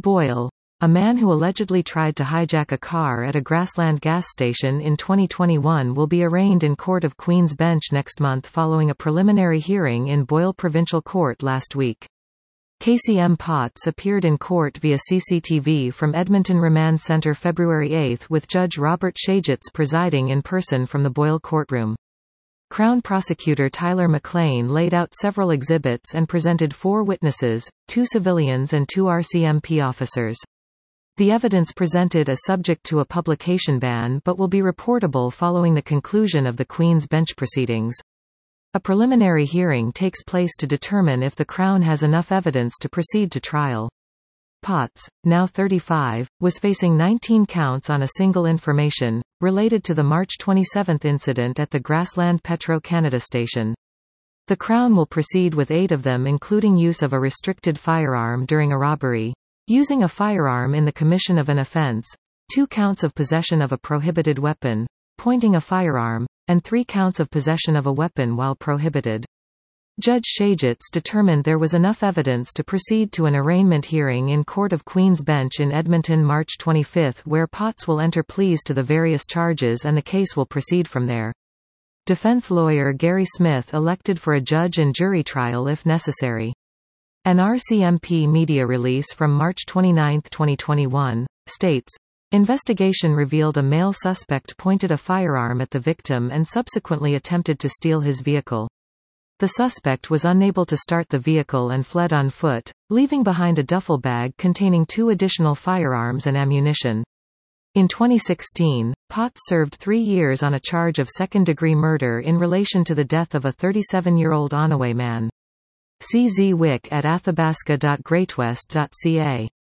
Boyle. A man who allegedly tried to hijack a car at a Grassland gas station in 2021 will be arraigned in Court of Queen's Bench next month following a preliminary hearing in Boyle Provincial Court last week. Casey M. Potts appeared in court via CCTV from Edmonton Remand Centre February 8 with Judge Robert Shagets presiding in person from the Boyle courtroom. Crown Prosecutor Tyler McLean laid out several exhibits and presented 4 witnesses, 2 civilians and 2 RCMP officers. The evidence presented is subject to a publication ban but will be reportable following the conclusion of the Queen's Bench proceedings. A preliminary hearing takes place to determine if the Crown has enough evidence to proceed to trial. Potts, now 35, was facing 19 counts on a single information, related to the March 27 incident at the Grassland Petro-Canada station. The Crown will proceed with 8 of them, including use of a restricted firearm during a robbery, using a firearm in the commission of an offence, 2 counts of possession of a prohibited weapon, pointing a firearm, and 3 counts of possession of a weapon while prohibited. Judge Shagets determined there was enough evidence to proceed to an arraignment hearing in Court of Queen's Bench in Edmonton March 25, where Potts will enter pleas to the various charges and the case will proceed from there. Defense lawyer Gary Smith elected for a judge and jury trial if necessary. An RCMP media release from March 29, 2021, states, "Investigation revealed a male suspect pointed a firearm at the victim and subsequently attempted to steal his vehicle. The suspect was unable to start the vehicle and fled on foot, leaving behind a duffel bag containing 2 additional firearms and ammunition." In 2016, Potts served 3 years on a charge of second-degree murder in relation to the death of a 37-year-old Onaway man. CZ Wick at athabasca.greatwest.ca